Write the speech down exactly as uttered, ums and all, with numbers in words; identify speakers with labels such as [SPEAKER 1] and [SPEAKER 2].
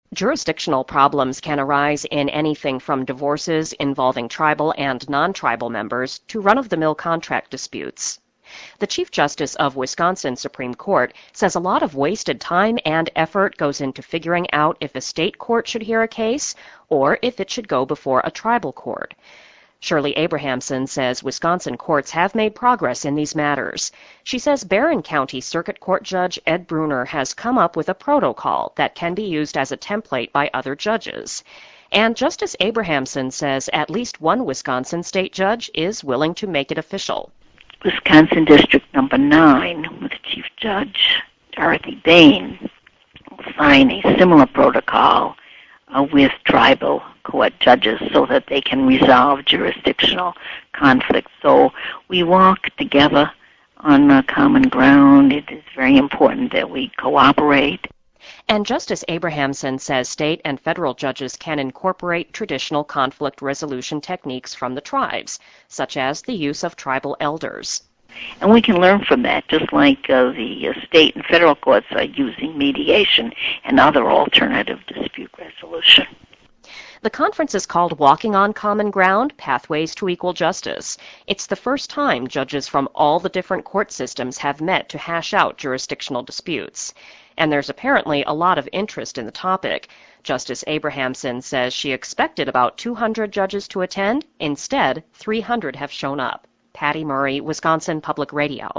[SPEAKER 1] Jurisdictional problems can arise in anything from divorces involving tribal and non-tribal members to run-of-the-mill contract disputes. The Chief Justice of Wisconsin Supreme Court says a lot of wasted time and effort goes into figuring out if a state court should hear a case or if it should go before a tribal court. Shirley Abrahamson says Wisconsin courts have made progress in these matters. She says Barron County Circuit Court Judge Ed Bruner has come up with a protocol that can be used as a template by other judges. And Justice Abrahamson says at least one Wisconsin state judge is willing to make it official.
[SPEAKER 2] Wisconsin District Number nine, with Chief Judge Dorothy Bain, will sign a similar protocol uh, with tribal court judges so that they can resolve jurisdictional conflicts. So we walk together on uh, common ground. It is very important that we cooperate.
[SPEAKER 1] And Justice Abrahamson says state and federal judges can incorporate traditional conflict resolution techniques from the tribes, such as the use of tribal elders.
[SPEAKER 2] And we can learn from that, just like uh, the uh, state and federal courts are using mediation and other alternative dispute resolution.
[SPEAKER 1] The conference is called Walking on Common Ground, Pathways to Equal Justice. It's the first time judges from all the different court systems have met to hash out jurisdictional disputes. And there's apparently a lot of interest in the topic. Justice Abrahamson says she expected about two hundred judges to attend. Instead, three hundred have shown up. Patty Murray, Wisconsin Public Radio.